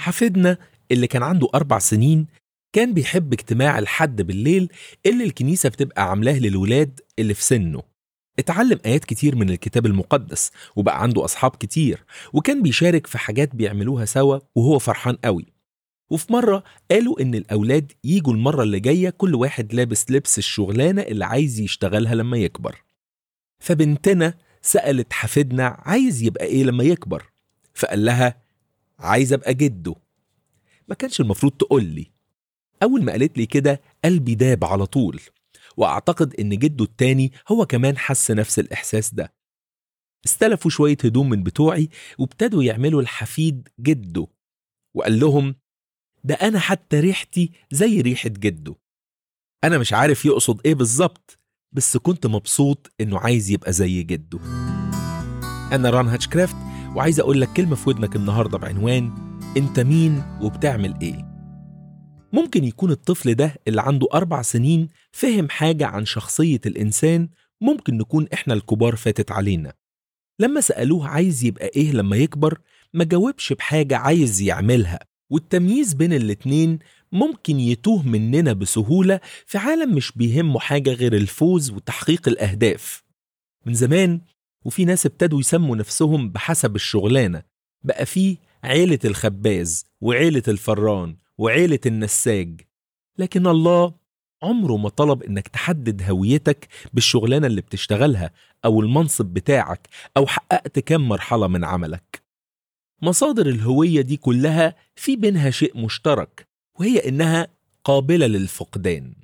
حفيدنا اللي كان عنده 4 سنين كان بيحب اجتماع الحد بالليل اللي الكنيسة بتبقى عاملاه للولاد اللي في سنه. اتعلم آيات كتير من الكتاب المقدس وبقى عنده أصحاب كتير، وكان بيشارك في حاجات بيعملوها سوا وهو فرحان قوي. وفي مرة قالوا إن الأولاد ييجوا المرة اللي جاية كل واحد لابس لبس الشغلانة اللي عايز يشتغلها لما يكبر. فبنتنا سألت حفيدنا عايز يبقى إيه لما يكبر، فقال لها عايز أبقى جده. ما كانش المفروض تقول لي. أول ما قالت لي كده قلبي داب على طول، وأعتقد إن جده التاني هو كمان حس نفس الإحساس ده. استلفوا شوية هدوم من بتوعي وابتدوا يعملوا الحفيد جده، وقال لهم ده أنا حتى ريحتي زي ريحة جده. أنا مش عارف يقصد إيه بالظبط، بس كنت مبسوط إنه عايز يبقى زي جده. أنا ران هاتشكرافت، وعايز أقول لك كلمة في ودنك النهاردة بعنوان أنت مين وبتعمل إيه؟ ممكن يكون الطفل ده اللي عنده 4 سنين فهم حاجة عن شخصية الإنسان ممكن نكون إحنا الكبار فاتت علينا. لما سألوه عايز يبقى إيه لما يكبر، ما جاوبش بحاجة عايز يعملها، والتمييز بين الاتنين ممكن يتوه مننا بسهولة في عالم مش بيهمه حاجة غير الفوز وتحقيق الأهداف. من زمان وفي ناس ابتدوا يسموا نفسهم بحسب الشغلانة، بقى فيه عيلة الخباز وعيلة الفران وعيلة النساج. لكن الله عمره ما طلب إنك تحدد هويتك بالشغلانة اللي بتشتغلها أو المنصب بتاعك أو حققت كم مرحلة من عملك. مصادر الهوية دي كلها في بينها شيء مشترك، وهي إنها قابلة للفقدان.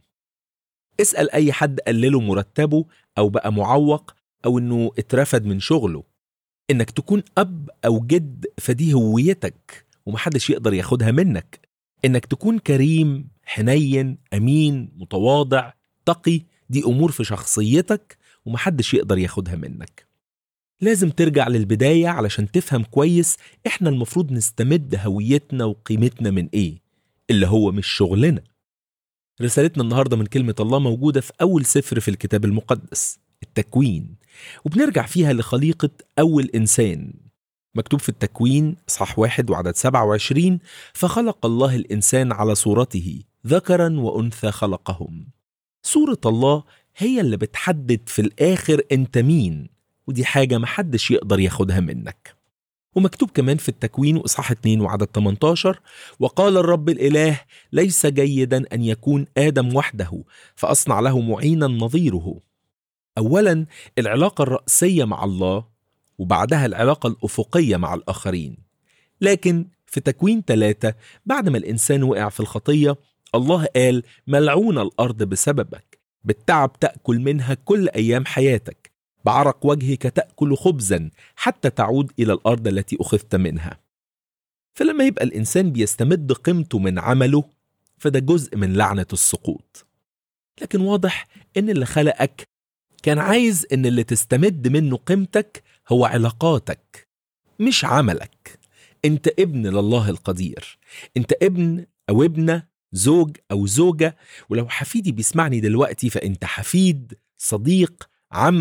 اسأل أي حد قلله مرتبه أو بقى معوق أو إنه اترفد من شغله. إنك تكون أب أو جد فدي هويتك ومحدش يقدر ياخدها منك. إنك تكون كريم، حنين، أمين، متواضع، تقي، دي أمور في شخصيتك ومحدش يقدر ياخدها منك. لازم ترجع للبداية علشان تفهم كويس إحنا المفروض نستمد هويتنا وقيمتنا من إيه، اللي هو مش شغلنا. رسالتنا النهاردة من كلمة الله موجودة في أول سفر في الكتاب المقدس، التكوين، وبنرجع فيها لخليقة أول إنسان. مكتوب في التكوين إصحاح 1 وعدد 27: فخلق الله الإنسان على صورته، ذكرا وأنثى خلقهم. صورة الله هي اللي بتحدد في الآخر أنت مين، ودي حاجة محدش يقدر ياخدها منك. ومكتوب كمان في التكوين إصحاح 2 وعدد 18: وقال الرب الإله ليس جيدا أن يكون آدم وحده، فأصنع له معينا نظيره. أولا العلاقة الرأسية مع الله، وبعدها العلاقة الأفقية مع الآخرين. لكن في تكوين 3 بعد ما الإنسان وقع في الخطية، الله قال ملعون الأرض بسببك، بالتعب تأكل منها كل أيام حياتك، بعرق وجهك تأكل خبزا حتى تعود إلى الأرض التي أخذت منها. فلما يبقى الإنسان بيستمد قيمته من عمله، فده جزء من لعنة السقوط. لكن واضح إن اللي خلقك كان عايز إن اللي تستمد منه قيمتك هو علاقاتك مش عملك. أنت ابن لله القدير، أنت ابن أو ابنة، زوج أو زوجة، ولو حفيدي بيسمعني دلوقتي فأنت حفيد، صديق،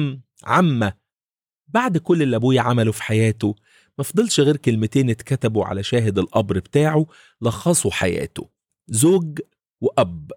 عمة. بعد كل اللي أبويا عمله في حياته ما فضلش غير كلمتين اتكتبوا على شاهد القبر بتاعه لخصوا حياته: زوج وأب.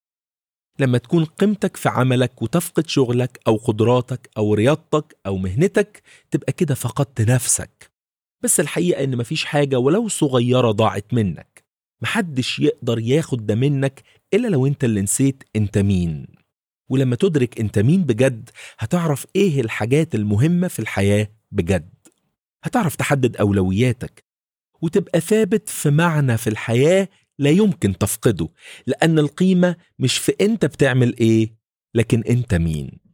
لما تكون قيمتك في عملك وتفقد شغلك أو قدراتك أو رياضتك أو مهنتك، تبقى كده فقدت نفسك. بس الحقيقة إن مفيش حاجة ولو صغيرة ضاعت منك. محدش يقدر ياخد ده منك إلا لو أنت اللي نسيت أنت مين. ولما تدرك أنت مين بجد، هتعرف إيه الحاجات المهمة في الحياة بجد. هتعرف تحدد أولوياتك وتبقى ثابت في معنى في الحياة لا يمكن تفقده، لأن القيمة مش في أنت بتعمل إيه، لكن أنت مين.